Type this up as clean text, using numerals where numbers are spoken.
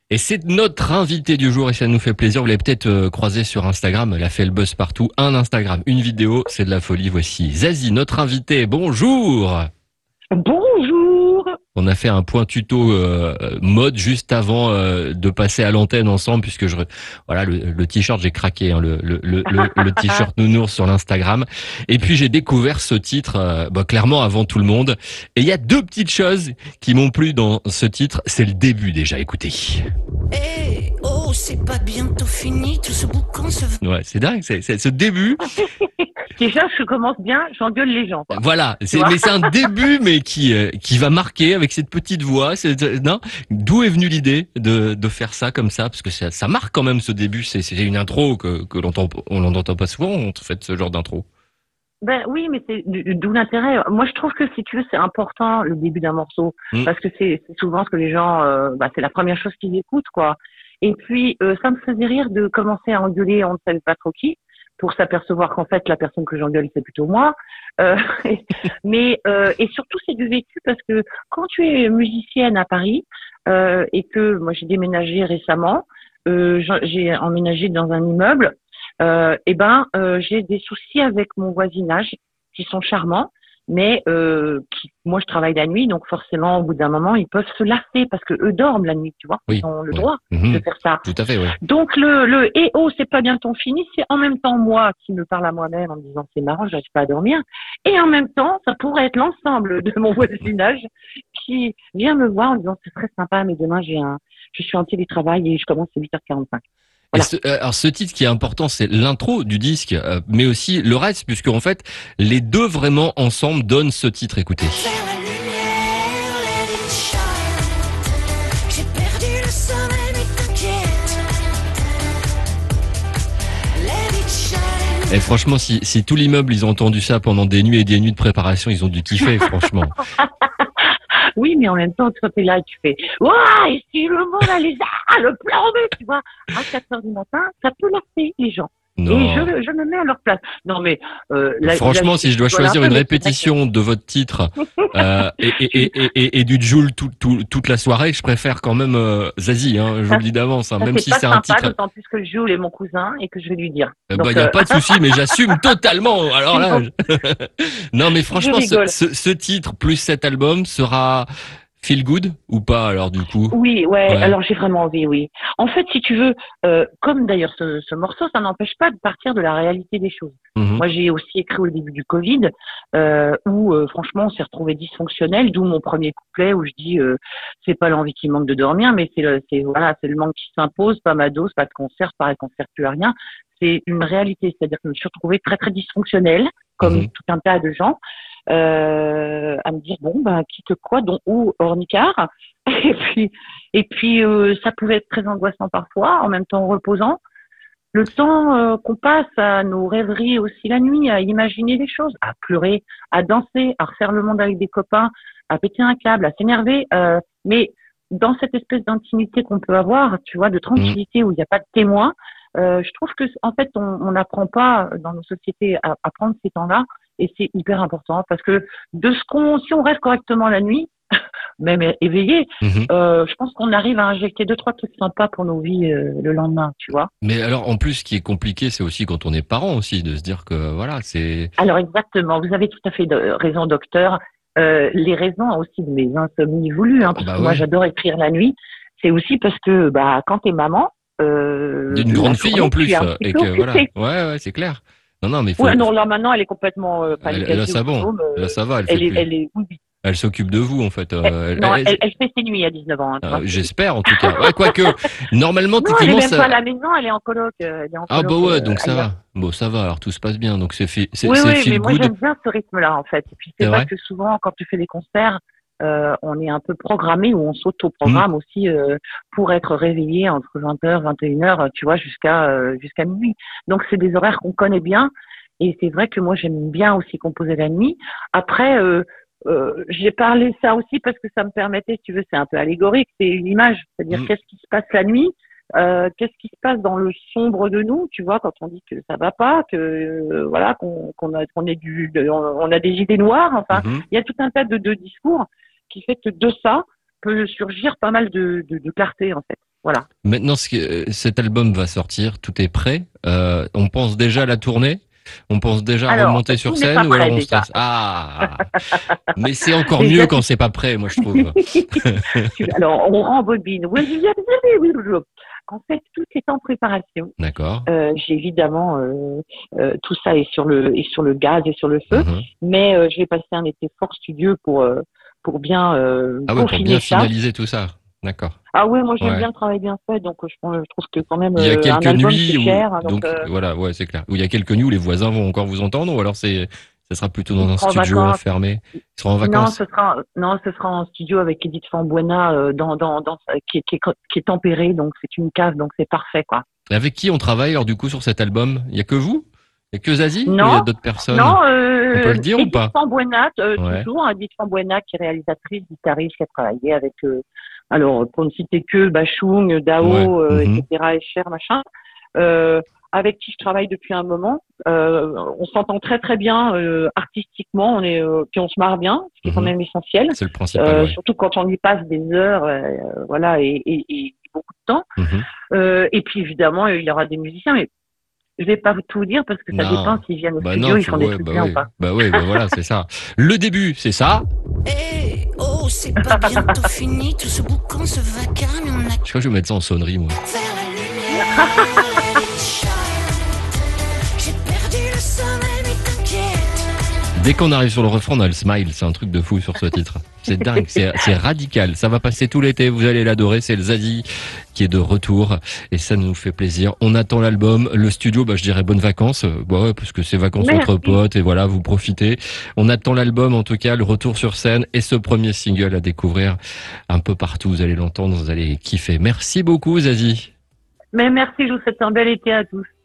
Et c'est notre invité du jour et ça nous fait plaisir. Vous l'avez peut-être croisé sur Instagram. Elle a fait le buzz partout. Un Instagram, une vidéo, c'est de la folie. Voici Zazie, notre invité. Bonjour. Bonjour. On a fait un point tuto mode juste avant de passer à l'antenne ensemble puisque voilà le t-shirt j'ai craqué hein, le t-shirt nounours sur l'Instagram et puis j'ai découvert ce titre clairement avant tout le monde et il y a deux petites choses qui m'ont plu dans ce titre, c'est le début déjà, écoutez. Eh, oh, c'est pas bientôt fini, tout ce boucan se... Ouais, c'est dingue, c'est ce début. Déjà, je commence bien, j'engueule les gens, quoi. Voilà, Tu vois. c'est un début mais qui va marquer avec cette petite voix. Non, d'où est venue l'idée de faire ça comme ça parce que ça marque quand même ce début. C'est une intro que on l'entend pas souvent en fait ce genre d'intro. Ben oui, mais c'est d'où l'intérêt. Moi, je trouve que si tu veux, c'est important le début d'un morceau Mm. parce que c'est souvent ce que les gens, c'est la première chose qu'ils écoutent, quoi. Et puis, ça me faisait rire de commencer à engueuler, on ne savait pas trop qui, pour s'apercevoir qu'en fait, la personne que j'engueule, c'est plutôt moi. Euh, et surtout, c'est du vécu parce que quand tu es musicienne à Paris et que moi, j'ai déménagé récemment, j'ai emménagé dans un immeuble. J'ai des soucis avec mon voisinage qui sont charmants, mais moi je travaille la nuit, donc forcément au bout d'un moment ils peuvent se lasser parce que eux dorment la nuit, tu vois, ils Oui, ont le oui. droit de Mhm. faire ça. Tout à fait, oui. Donc le eh oh c'est pas bientôt fini, c'est en même temps moi qui me parle à moi-même en me disant c'est marrant, j'arrive pas à dormir, et en même temps ça pourrait être l'ensemble de mon voisinage qui vient me voir en disant c'est très sympa, mais demain je suis en télétravail et je commence à 8h45. Et Voilà. alors ce titre qui est important, c'est l'intro du disque, mais aussi le reste, puisque en fait les deux vraiment ensemble donnent ce titre. Écoutez. Vers la lumière, let it shine. J'ai perdu le sommeil, mais t'inquiète. Let it shine. Et franchement, si tout l'immeuble ils ont entendu ça pendant des nuits et des nuits de préparation, ils ont dû kiffer, franchement. Oui, mais en même temps, toi, t'es là et tu fais, ouah, et si le monde a les le plomber, tu vois, à 4 heures du matin, ça peut lasser les gens. Et Non. je me mets à leur place. Non, mais, Franchement, si je dois rigole un choisir peu, une mais c'est vrai que répétition de votre titre tu, et du Joule toute la soirée, je préfère quand même Zazie, hein, je vous ça, le dis d'avance, hein, ça même c'est si pas c'est un sympa, titre. d'autant plus que Jules est mon cousin et que je vais lui dire. Bah, Donc, y a pas de souci, mais j'assume totalement. Alors là, donc, non, mais je franchement, rigole. ce titre plus cet album sera feel good ou pas alors du coup? Oui, ouais, Ouais. alors j'ai vraiment envie, oui. En fait, si tu veux, comme d'ailleurs ce morceau, ça n'empêche pas de partir de la réalité des choses. Mhm. Moi, j'ai aussi écrit au début du Covid, où franchement, on s'est retrouvé dysfonctionnel, d'où mon premier couplet où je dis, c'est pas l'envie qui manque de dormir, mais c'est le manque qui s'impose, pas ma dose, pas de concert, pareil qu'on sert plus à rien. C'est une réalité, c'est-à-dire que je me suis retrouvée très très dysfonctionnelle, comme Mhm. tout un tas de gens, à me dire bon, ben quitte quoi, dont où, ornicard. Et puis, ça pouvait être très angoissant parfois, en même temps reposant. Le temps qu'on passe à nos rêveries aussi la nuit, à imaginer des choses, à pleurer, à danser, à refaire le monde avec des copains, à péter un câble, à s'énerver, mais dans cette espèce d'intimité qu'on peut avoir, tu vois, de Mhm. tranquillité où il n'y a pas de témoin, je trouve que en fait on n'apprend pas dans nos sociétés à prendre ces temps-là, et c'est hyper important parce que si on reste correctement la nuit, même éveillé, Mhm. je pense qu'on arrive à injecter deux, trois trucs sympas pour nos vies le lendemain, tu vois. Mais alors, en plus, ce qui est compliqué, c'est aussi quand on est parent aussi, de se dire que voilà, c'est. Alors exactement, vous avez tout à fait raison, docteur. Les raisons aussi de mes insomnies voulues, hein, parce Bah que moi ouais, j'adore écrire la nuit, c'est aussi parce que quand t'es maman, d'une la grande fille en journée tu es plus, un petit et peu que voilà. occupée. Ouais, ouais, c'est clair. Non, non, mais Ouais, non, là maintenant elle est complètement là, paniquée, ça va, bon. autonome. Là, ça va, elle fait plus. Elle est, oui, oui. Elle s'occupe de vous, en fait. Non, elle fait ses nuits à 19 ans, hein, tu vois. J'espère, en tout cas. Ouais, quoique, normalement, Non, elle est techniquement, même pas à ça. la maison, elle est en Ah bah coloc ouais, donc ça ailleurs. va. Bon, ça va. Alors tout se passe bien. Donc Oui, c'est oui, feel mais moi good. j'aime bien ce rythme-là en fait. Et puis c'est C'est vrai vrai. que souvent quand tu fais des concerts, on est un peu programmé ou on Hmm. s'auto-programme aussi pour être réveillé entre 20h, 21h, tu vois, jusqu'à minuit. Donc c'est des horaires qu'on connaît bien. Et c'est vrai que moi j'aime bien aussi composer la nuit. Après, j'ai parlé ça aussi parce que ça me permettait, si tu veux, c'est un peu allégorique, c'est une image, c'est-à-dire Hmm. qu'est-ce qui se passe la nuit, qu'est-ce qui se passe dans le sombre de nous, tu vois, quand on dit que ça va pas, que voilà, on a des idées noires, enfin, Mhm. il y a tout un tas de discours qui fait que de ça peut surgir pas mal de clarté en fait. Voilà. Maintenant, cet album va sortir, tout est prêt. On pense déjà à la tournée. On pense déjà à Alors, remonter sur tout n'est pas scène ou alors prêt on déjà. stresse. Ah, mais c'est encore Déjà, mieux quand c'est pas prêt, moi je trouve. alors, on rembobine. Oui, oui, oui, oui, oui, oui. En fait, tout est en préparation. D'accord. J'ai évidemment tout ça est sur le gaz et sur le feu, Mhm. mais je vais passer un été fort studieux pour bien Ah ouais, pour bien peaufiner ça. finaliser tout ça. D'accord. Ah ouais, moi j'aime Ouais. bien le travail bien fait, donc je trouve que quand même Il y a un quelques album c'est nuits où, cher, hein, donc donc voilà, ouais, c'est clair. Où il y a quelques nuits où les voisins vont encore vous entendre, ou alors ça sera plutôt il dans un sera en studio vacances. enfermé. Ils seront en Non, vacances. ce sera en studio avec Edith Fambuena qui est tempéré, donc c'est une cave, donc c'est parfait quoi. Et avec qui on travaille alors du coup sur cet album? Il y a que vous? Il y a que Zazie ou il y a Non, d'autres personnes? non, On peut le dire ou Edith pas? Fambuena, Ouais. toujours Edith Fambuena qui est réalisatrice, guitariste, qui a travaillé avec, alors pour ne citer que Bachung, Ouais. Dao, Mhm. etc., Escher, machin, euh, avec qui je travaille depuis un moment. On s'entend très très bien artistiquement, puis on se marre bien, ce qui est quand Mhm. même essentiel, C'est le principal, ouais. surtout quand on y passe des heures, voilà, et beaucoup de temps. Mhm. Et puis évidemment, il y aura des musiciens, mais je vais pas tout dire parce que ça dépend Non. s'ils viennent au Bah studio, non, ils font des ouais, trucs bien ou pas. bah ouais, bah voilà, c'est ça. Le début, c'est ça. Eh, oh, c'est pas bientôt fini, tout ce boucan, ce vacarme, et on a Je crois que je vais mettre ça en sonnerie, moi. vers la lumière. Let it shine. J'ai perdu le sommeil, mais t'inquiète. Dès qu'on arrive sur le refrain, on a le smile. C'est un truc de fou sur ce titre. C'est dingue, c'est radical. Ça va passer tout l'été, vous allez l'adorer. C'est le Zazie qui est de retour et ça nous fait plaisir. On attend l'album, le studio, bah je dirais bonnes vacances, bah ouais, parce que c'est vacances entre Merci. potes et voilà, vous profitez. On attend l'album en tout cas, le retour sur scène et ce premier single à découvrir un peu partout. Vous allez l'entendre, vous allez kiffer. Merci beaucoup Zazie. Mais merci, je vous souhaite un bel été à tous.